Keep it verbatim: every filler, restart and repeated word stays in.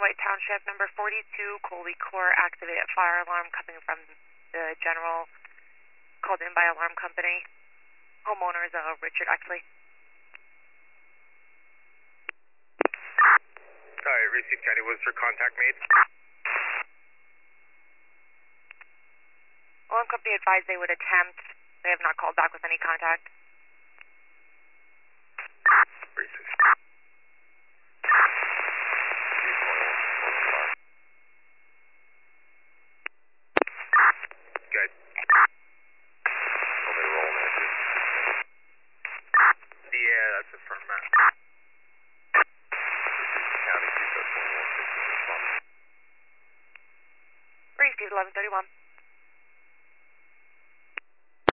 White Township, number forty-two, Colby Court, activated fire alarm coming from the general, called in by alarm company. Homeowner is uh, Richard, actually. Sorry, received County Worcester, contact made. Alarm company advised they would attempt. They have not called back with any contact. Received. Good. Only roll manager. Yeah, that's a firm map. County two seven one one six. Received eleven thirty-one.